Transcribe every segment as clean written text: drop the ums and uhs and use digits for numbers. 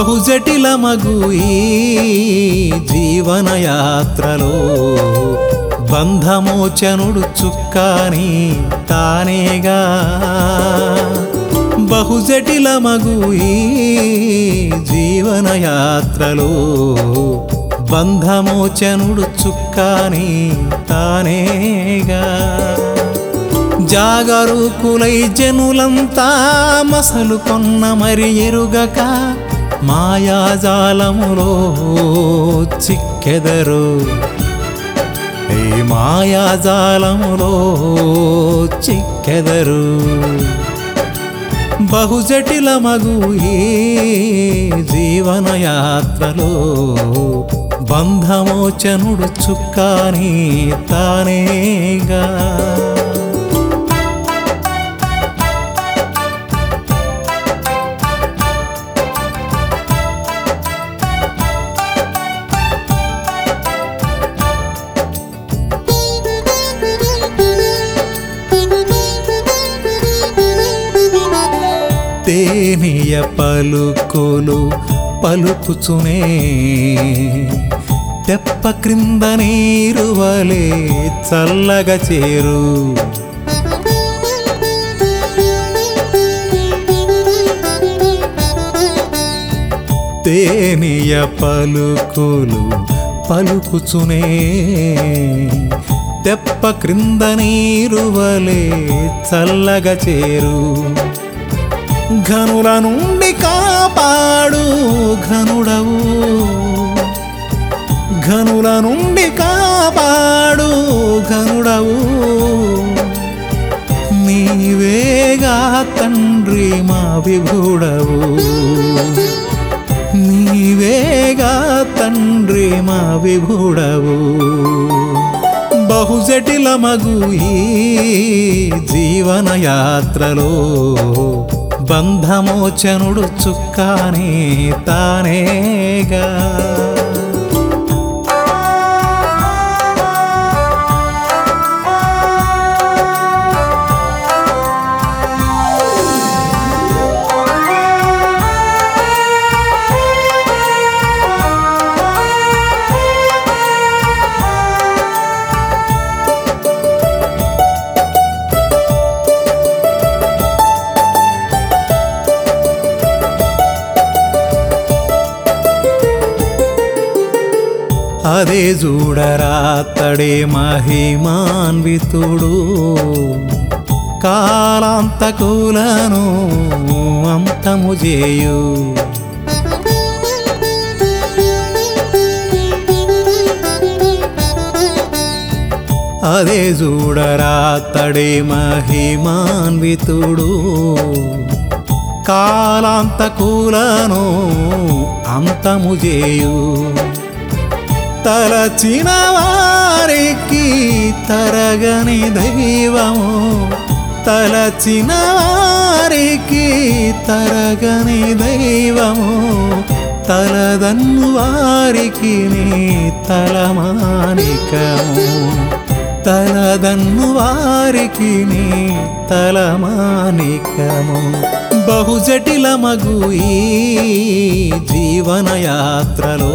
బహుజటిలమగు ఈ జీవనయాత్రలో బంధమోచనుడు చుక్కాని తానేగా. బహుజటిలమగు ఈ జీవనయాత్రలో బంధమోచనుడు చుక్కాని తానేగా. జాగరూకులై జనులంతా మసలు కొన్న మరి ఎరుగక మాయాజాలములో చిక్కెదరు. ఈ మాయాజాలములో చిక్కెదరు. బహుజటిలమగు ఈ జీవనయాత్రలో బంధమోచనుడు చుక్కాని తానేగా. తేనియ పలుకులు పలుకుచునే తెప్ప క్రింద నీరువలే చల్లగా చేరు. తేనియ పలుకులు పలుకుచునే తెప్ప క్రింద నీరువలే చల్లగా చేరు. ఘనుల నుండి కాపాడు ఘనుడవు. ఘనుల నుండి కాపాడు ఘనుడవు. నీవేగా తండ్రి మా విభుడవు. నీవేగా తండ్రి మా విభుడవు. బహుజటిలమగు ఈ జీవనయాత్రలో బంధమోచనుడు చుక్కాని తానేగా. అదే చూడరాతడే మహిమాన్వితుడు. కాలాంతకులను అంతము చేయు. అదే చూడరాతడే మహిమాన్వితుడు. కాలాంతకులను అంతము చేయు. తలచిన వారికి తరగని దైవము. తలచిన వారికి తరగని దైవము. తలదన్ను వారికి నీ తలమానికము. తలదన్ను వారికి నీ తలమానికము. బహుజటిలమగు ఈ జీవనయాత్రలో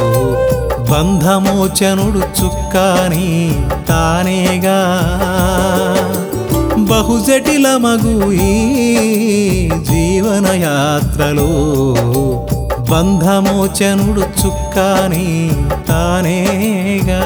బంధమోచనుడు చుక్కాని తానేగా. బహుజటిలమగు ఈ జీవనయాత్రలో బంధమోచనుడు చుక్కాని తానేగా.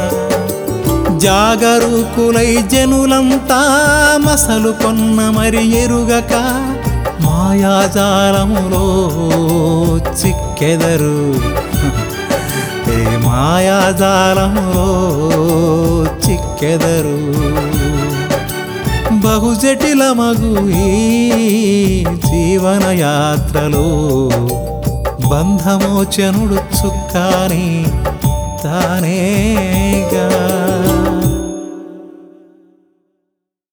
జాగరూకులై జనులంతా మసలు కొన్న మరి ఎరుగక మాయాజాలములో చిక్కెదరు. ఏ మాయాజాలములో చిక్కెదరు. బహుజటిలమగు ఈ జీవనయాత్రలో బంధమోచనుడు చుక్కాని తానేగా.